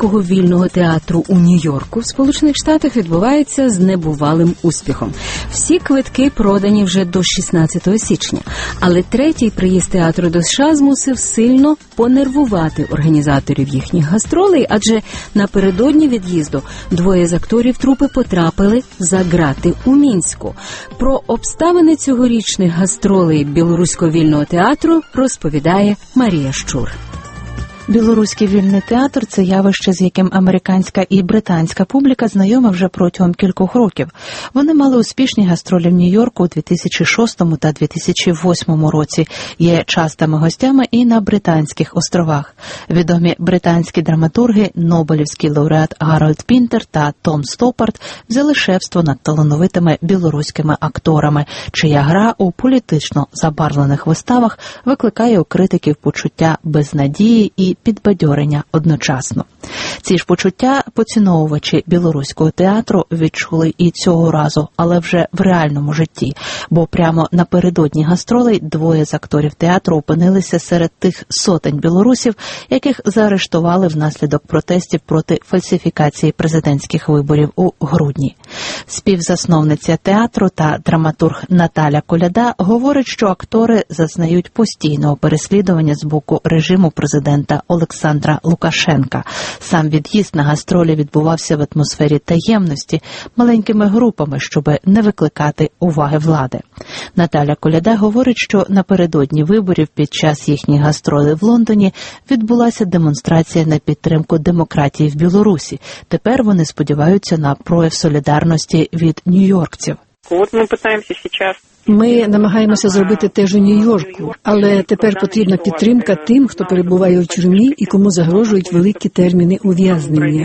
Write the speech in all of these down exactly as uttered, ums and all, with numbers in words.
Білоруського вільного театру у Нью-Йорку в Сполучених Штатах відбувається з небувалим успіхом. Всі квитки продані вже до шістнадцятого січня, але третій приїзд театру до США змусив сильно понервувати організаторів їхніх гастролей, адже напередодні від'їзду двоє з акторів трупи потрапили за ґрати у Мінську. Про обставини цьогорічних гастролей Білоруського вільного театру розповідає Марія Щур. Білоруський вільний театр – це явище, з яким американська і британська публіка знайома вже протягом кількох років. Вони мали успішні гастролі в Нью-Йорку у дві тисячі шостому та дві тисячі восьмому році, є частими гостями і на Британських островах. Відомі британські драматурги, нобелівський лауреат Гарольд Пінтер та Том Стопард взяли шефство над талановитими білоруськими акторами, чия гра у політично забарвлених виставах викликає у критиків почуття безнадії і підбадьорення одночасно. Ці ж почуття поціновувачі білоруського театру відчули і цього разу, але вже в реальному житті, бо прямо напередодні гастролей двоє з акторів театру опинилися серед тих сотень білорусів, яких заарештували внаслідок протестів проти фальсифікації президентських виборів у грудні. Співзасновниця театру та драматург Наталя Коляда говорить, що актори зазнають постійного переслідування з боку режиму президента Олександра Лукашенка. Сам від'їзд на гастролі відбувався в атмосфері таємності, маленькими групами, щоб не викликати уваги влади. Наталя Коляда говорить, що напередодні виборів під час їхніх гастролей в Лондоні відбулася демонстрація на підтримку демократії в Білорусі. Тепер вони сподіваються на прояв солідарності від нью-йоркців. От ми намагаємося зараз Ми намагаємося зробити теж у Нью-Йорку, але тепер потрібна підтримка тим, хто перебуває у тюрмі і кому загрожують великі терміни ув'язнення.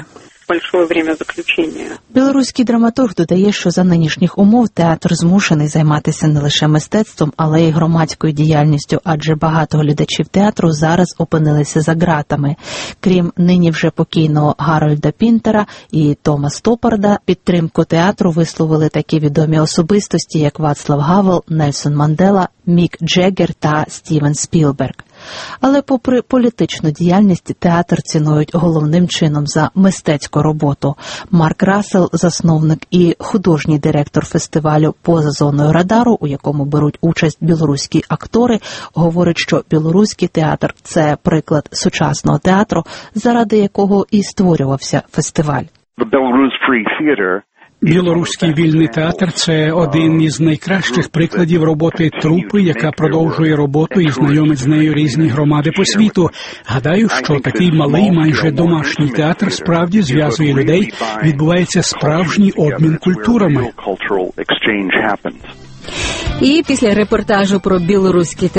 Білоруський драматург додає, що за нинішніх умов театр змушений займатися не лише мистецтвом, але й громадською діяльністю, адже багато глядачів театру зараз опинилися за ґратами. Крім нині вже покійного Гарольда Пінтера і Тома Стопарда, підтримку театру висловили такі відомі особистості, як Вацлав Гавел, Нельсон Мандела, Мік Джеггер та Стівен Спілберг. Але попри політичну діяльність, театр цінують головним чином за мистецьку роботу. Марк Рассел, засновник і художній директор фестивалю «Поза зоною радару», у якому беруть участь білоруські актори, говорить, що білоруський театр – це приклад сучасного театру, заради якого і створювався фестиваль. Білоруський вільний театр – це один із найкращих прикладів роботи трупи, яка продовжує роботу і знайомить з нею різні громади по світу. Гадаю, що такий малий, майже домашній театр справді зв'язує людей, відбувається справжній обмін культурами. І після репортажу про білоруський